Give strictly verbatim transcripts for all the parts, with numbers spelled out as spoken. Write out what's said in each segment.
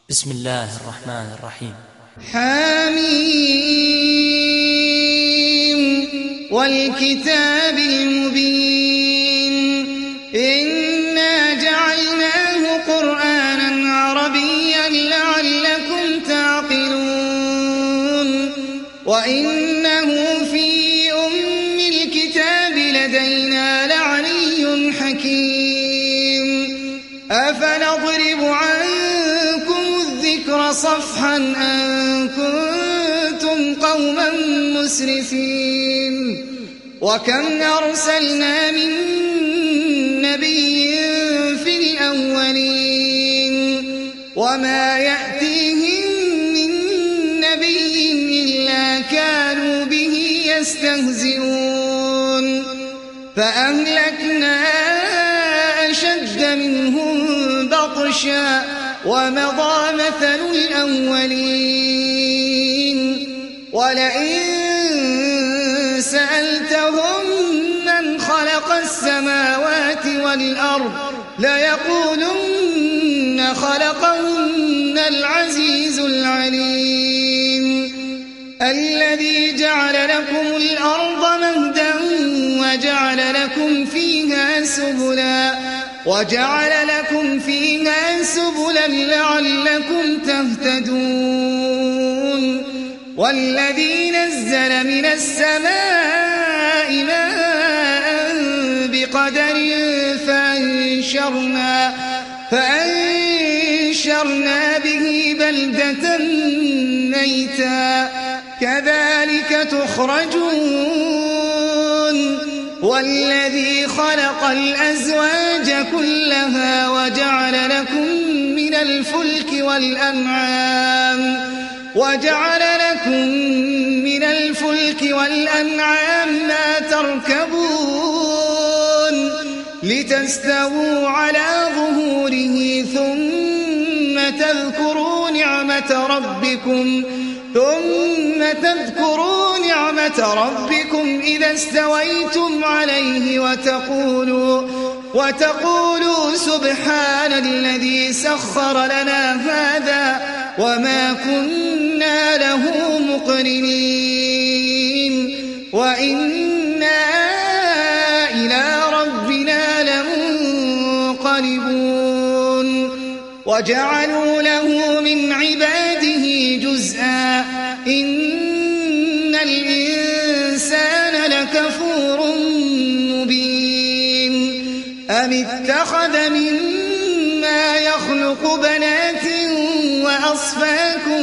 بسم الله الرحمن الرحيم. حميم والكتاب المبين إنا جعلناه قرآنا عربيا لعلكم تعقلون وإنه في أم الكتاب لدينا لعلي حكيم أفنضرب عنكم الذكر صفحا أن كنتم قوما مسرفين وكم أرسلنا من نبي في الأولين وما يأتيهم من نبي إلا كانوا به يستهزئون فأهلكنا أشد منهم بطشا ومضى مثل الأولين ولئن سألتهم من خلق السماوات والأرض ليقولن خلقهن العزيز العليم الذي جعل لكم الأرض مهدا وجعل لكم فيها سبلا وجعل لكم فيها سبلا لعلكم تهتدون والذي نزل من السماء ماء بقدر فأنشرنا, فأنشرنا به بلدة ميتا كذلك تخرجون والذي خلق الأزواج كلها وجعل لكم من الفلك والأنعام وجعل لكم من الفلك والأنعام ما تركبون لتستووا على ظهوره ثم تذكروا نعمة ربكم ثم تذكروا نعمة ربكم إذا استويتم عليه وتقولوا وتقولوا سبحان الذي سخر لنا هذا وما كنا له مقرنين وإنا إلى ربنا لمنقلبون وجعلوا له من عباده جزءا إن الإنسان لكفور مبين أم اتخذ مما يخلق بنات وأصفاكم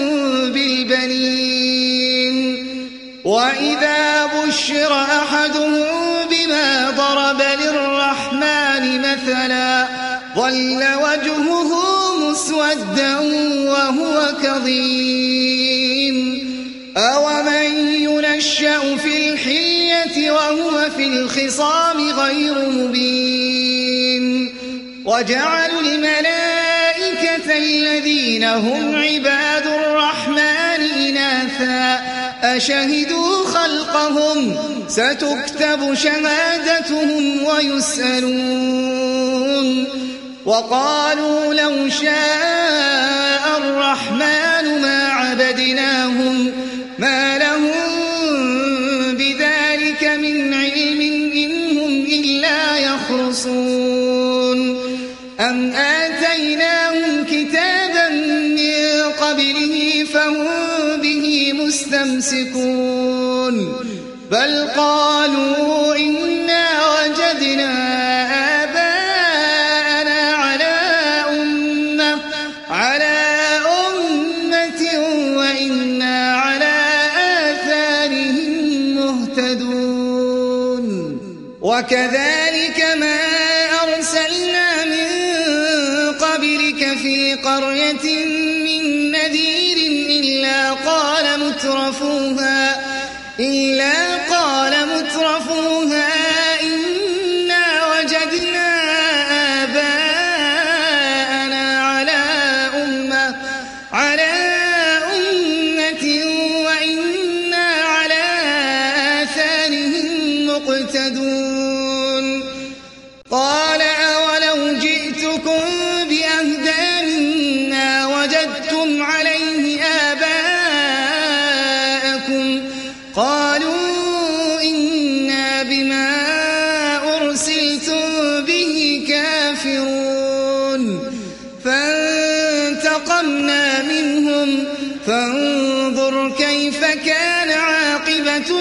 بالبنين وإذا بشر أحدهم بما ضرب للرحمن مثلا ظل وجهه مسودا وهو كظيم أومن ينشأ في الحلية وهو في الخصام غير مبين وجعلوا الملائكة الذين هم عباد الرحمن إناثا أشهدوا خلقهم ستكتب شهادتهم ويسألون وقالوا لو شاء الرحمن ما عبدناهم ما لهم بذلك من علم إن هم إلا يخرصون أم آتيناهم كتابا من قبله فهم به مستمسكون بل قالوا إنا وجدنا آباءنا على أمة على أمة وإنا على آثارهم مهتدون وكذلك ما أرسلنا من قبلك في قرية من نذير إلا قال مترفوها إلا قال مترفوها إنا وجدنا آباءنا على أمة على أمة وإنا على آثارهم مقتدون قال أولو جئتكم بأهدى مما وجدتم فانتقمنا منهم فانظر كيف كان عاقبة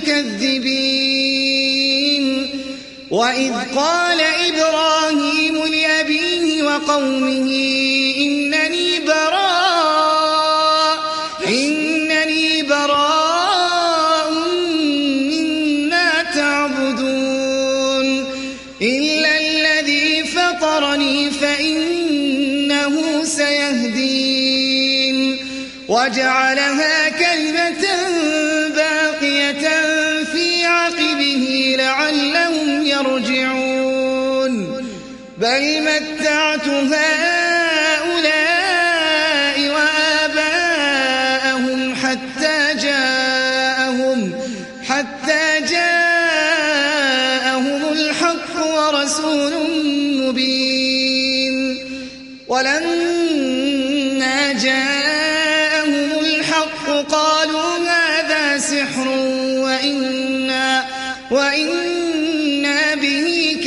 المكذبين وإذ قال إبراهيم لأبيه وقومه إنني براء إنني براء مما تعبدون إلا الذي فطرني فإنه سيهدين وجعلها كلمة باقية في عقبه لعلهم يرجعون بل متعت هؤلاء وآباءهم حتى جاءهم حتى جاءهم الحق ورسول مبين ولما جاءهم الحق قالوا هذا سحر وإنا وإنا به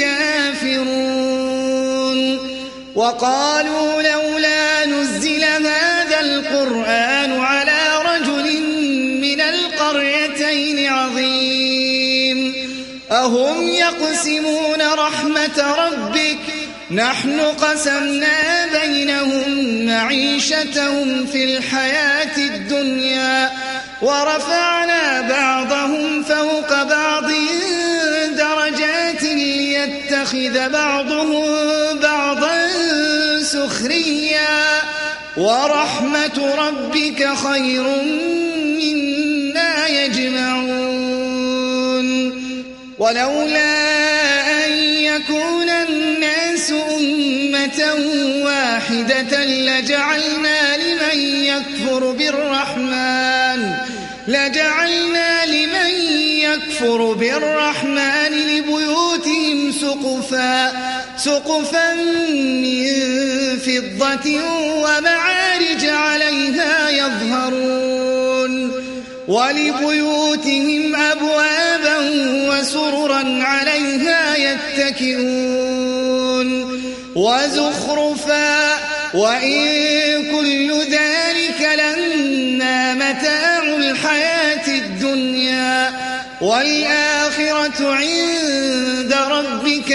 كافرون وقالوا لولا نزل هذا القرآن على رجل من القريتين عظيم أهم يقسمون رحمة ربك نحن قسمنا بينهم معيشتهم في الحياة الدنيا ورفعنا بعضهم فوق بعض درجات ليتخذ بعضهم بعضا سخريا ورحمة ربك خير مما يجمعون ولولا أن يكون الناس أمة واحدة لجعلنا لمن يكفر بالرحمن لجعلنا لمن يكفر بالرحمن لبيوتهم سقفا سقفا من فضة ومعارج عليها يظهرون ولبيوتهم أبوابا وسررا عليها يتكئون وزخرفا وإن كل ذلك لما متاع الحياة الدنيا والآخرة عند ربك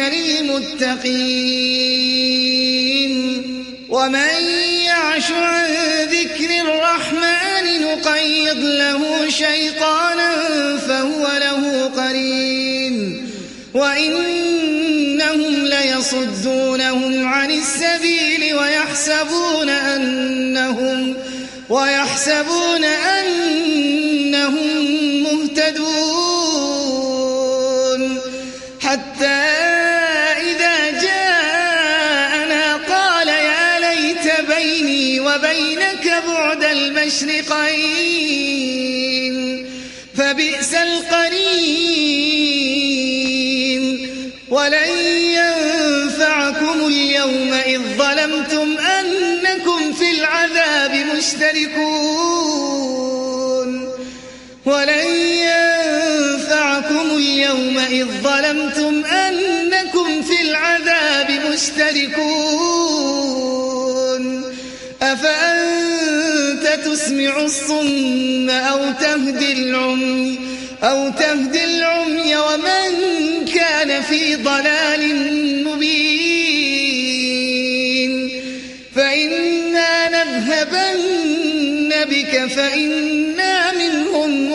للمتقين ومن يعش عن ذكر الرحمن نقيض له شيطانا فهو له قرين وإنهم ليصدونهم عن السبيل ويحسبون أنهم ويحسبون أنهم مهتدون حتى إذا جاءنا قال يا ليت بيني وبينك بعد المشرقين فبئس القرين ولن ينفعكم اليوم إذ ظلمتم أنكم في العذاب مشتركون ولن ينفعكم اليوم إذ ظلمتم أنكم في العذاب مشتركون أفأنت تسمع الصم أو تهدي العمي أو تهدي العمي ومن كان في ضلال مبين فإنا نذهبن بك فإنا منهم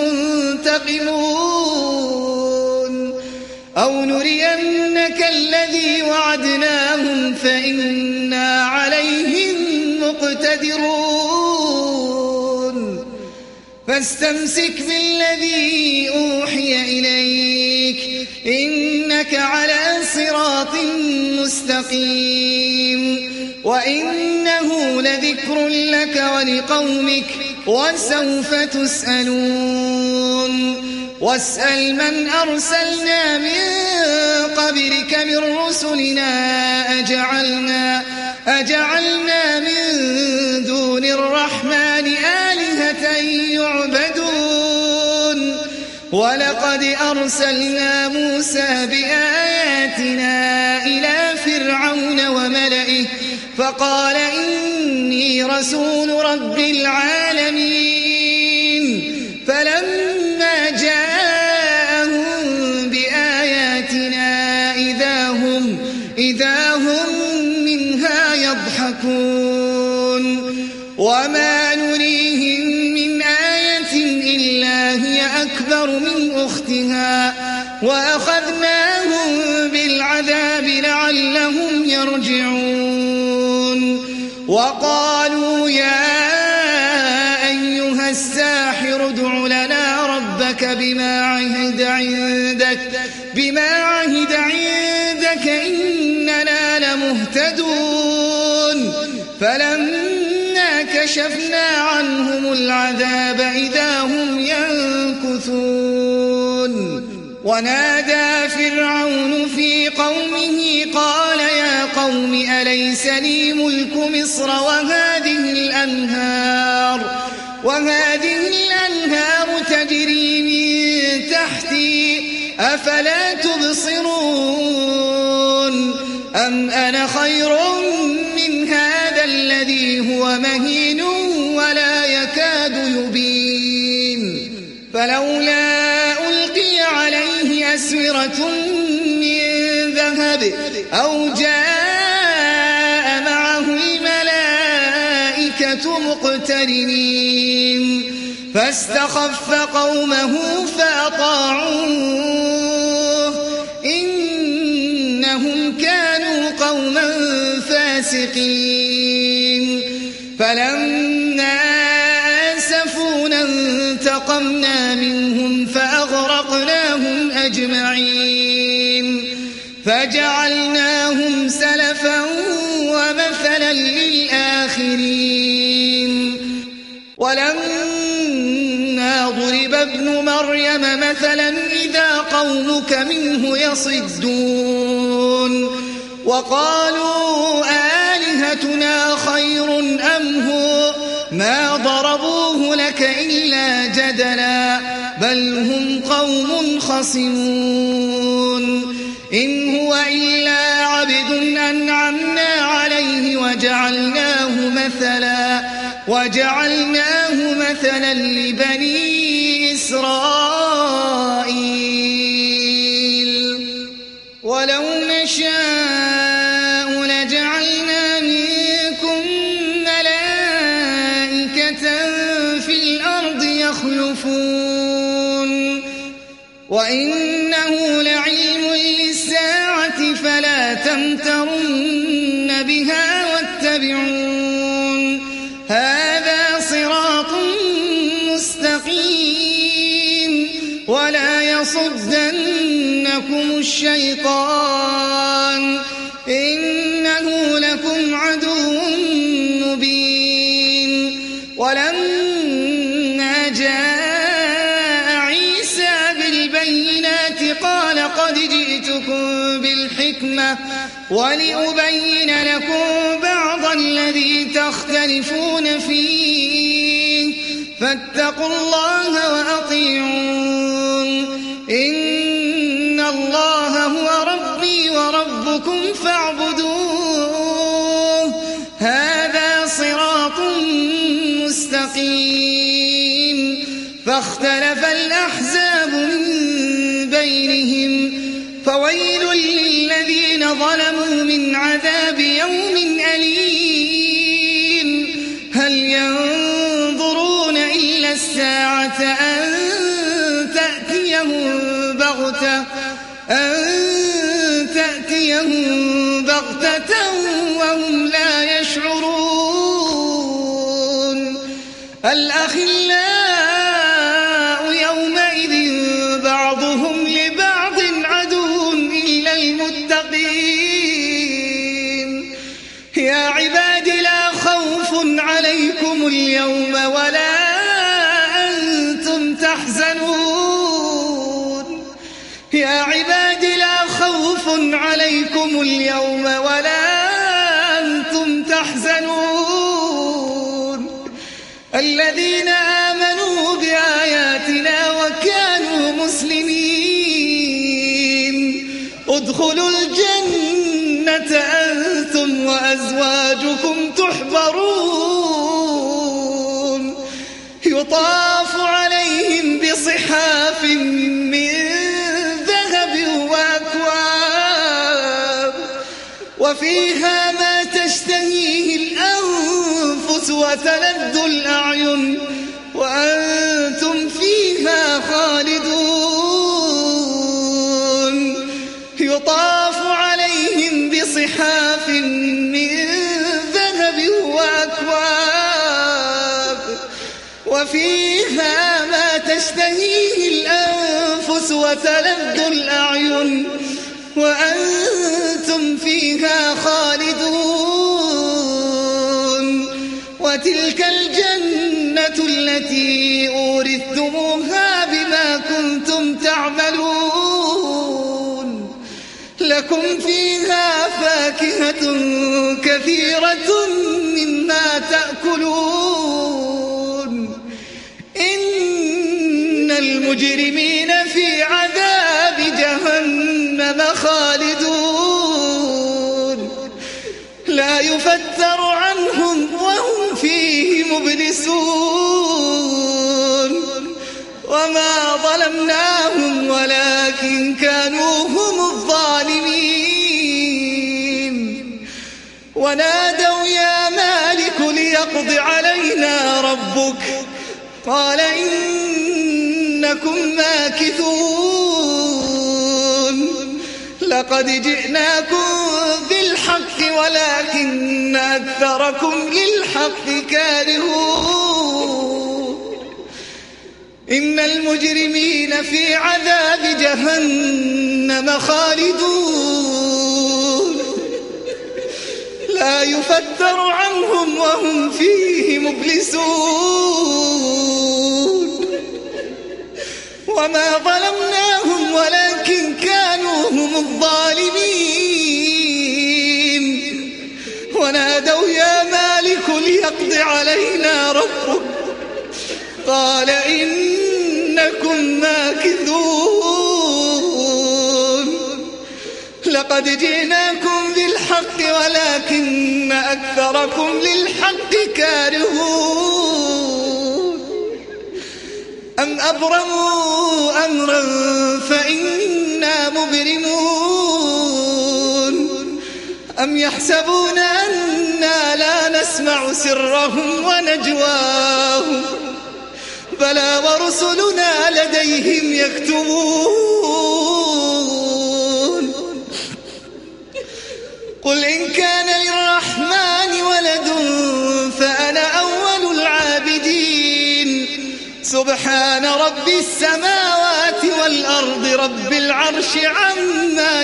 منتقمون أو نرينك الذي وعدناهم فإنا عليهم مقتدرون فاستمسك بالذي أوحي إليك إنك على صراط مستقيم وإنه لذكر لك ولقومك وسوف تسألون واسأل من أرسلنا من قبلك من رسلنا أجعلنا, أجعلنا من دون الرحمن آلهة يعبدون ولقد أرسلنا موسى بآياتنا إلى فرعون وملئه فقال إني رسول رب العالمين فلما جاءهم بآياتنا إذا هم, إذا هم منها يضحكون وما نريهم من آية إلا هي أكبر من أختها وأخذناهم بالعذاب لعلهم يرجعون وقالوا يا أيها الساحر ادع لنا ربك بما عهد عندك بما عهد عندك إننا لمهتدون فلما كشفنا عنهم العذاب إذا هم ينكثون ونادى فرعون في قومه قال يا قوم أليس لي ملك مصر وهذه الأنهار وهذه الأنهار تجري من تحتي أفلا تبصرون أم أنا خير من هذا الذي هو مهين ولا يكاد يبين فلولا ألقي عليه أسورة من ذهب أو جاء معه الملائكة مقترنين فاستخف قومه فأطاعوه إنهم كانوا قوما فاسقين فلما آسفونا انتقمنا منهم فأغرقناهم أجمعين فجعلناهم سلفا ومثلا للآخرين ولما ضرب ابن مريم مثلا إذا قومك منه يصدون وقالوا آلهتنا خير أم هو ما ضربوه لك إلا جدلا بل هم قوم خصمون إن هو إلا عبد أنعمنا عليه وجعلناه مثلا وجعلناه مثلا لبني إسرائيل ولو نشاء لجعلنا منكم ملائكة في الأرض يخلفون وإنه لعلم للساعة فلا تمترن بها واتبعون هذا صراط مستقيم ولا يصدنكم الشيطان إنه لكم عدو مبين ولما جاء عيسى بالبينات قال قد جئتكم بالحكمة ولأبين لكم بعض الذي تختلفون فيه فاتقوا الله وأطيعون إن الله هو ربي وربكم فاعبدوه هذا صراط مستقيم فاختلف الأحزاب من بينهم فويل للذين ظلموا من عذاب يوم أليم هل ينظرون إلا الساعة أن تأتيهم بغتة أن تأتيهم بغتة وهم لا يشعرون الأخلاء يومئذ بعضهم لبعض عدو إلا المتقين يا عباد لا خوف عليكم اليوم ولا أنتم تحزنون يا عباد لا خوف عليكم اليوم ولا أنتم تحزنون الذين آمنوا بآياتنا وكانوا مسلمين ادخلوا الجنة أنتم وأزواجكم وفيها ما تشتهيه الأنفس وتلذ الأعين وأنتم فيها خالدون يطاف عليهم بصحاف من ذهب وأكواب وفيها ما تشتهيه الأنفس وتلذ الأعين وأنتم فيها خالدون وتلك الجنة التي أورثتموها بما كنتم تعملون لكم فيها فاكهة كثيرة مما تأكلون إن المجرمين في عذاب جهنم خالدون لا يفتر عنهم وهم فيه مبلسون وما ظلمناهم ولكن كانوا هم الظالمين ونادوا يا مالك ليقض علينا ربك قال إنكم ماكثون لقد جئناكم بالحق ولكن أكثركم للحق كارهون إن المجرمين في عذاب جهنم خالدون لا يفتر عنهم وهم فيه مبلسون وما ظلمناهم ولكن كانوا هم الظالمين ونادوا يا مالك ليقض علينا ربك قال إنكم ماكثون لقد جئناكم بالحق ولكن أكثركم للحق كارهون أم أبرموا أمرا فإنا مبرمون أم يحسبون أنا لا نسمع سرهم ونجواهم بلى ورسلنا لديهم يكتبون قل إن كان للرحمن ولد فأنا أول العابدين سبحان رب السماوات والأرض رب العرش عما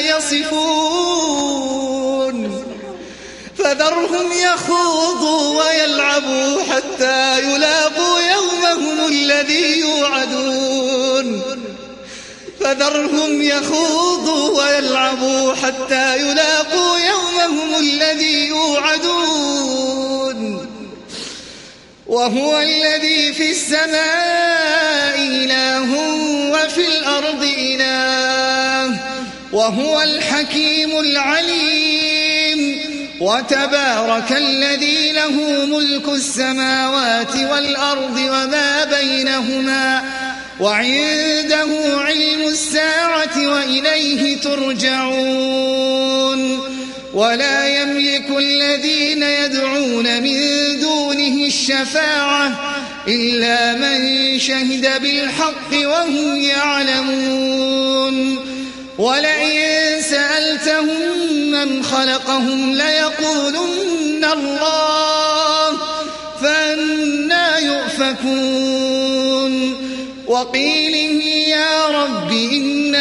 يصفون فذرهم يخوضوا ويلعبوا حتى يلاقوا يومهم الذي يوعدون فذرهم يخوضوا ويلعبوا حتى يلاقوا يومهم الذي يوعدون وهو الذي في السماء إله وفي الأرض إله وهو الحكيم العليم وتبارك الذي له ملك السماوات والأرض وما بينهما وعنده علم الساعة وإليه ترجعون ولا يملك الذين يدعون من دونه الشفاعة إلا من شهد بالحق وهم يعلمون ولئن سألتهم من خلقهم ليقولن الله فأنى يؤفكون وقيله يا رب إن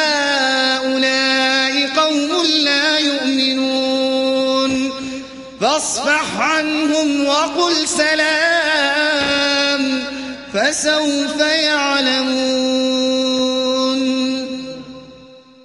هؤلاء قوم لا يؤمنون فاصفح عنهم وقل سلام فسوف يعلمون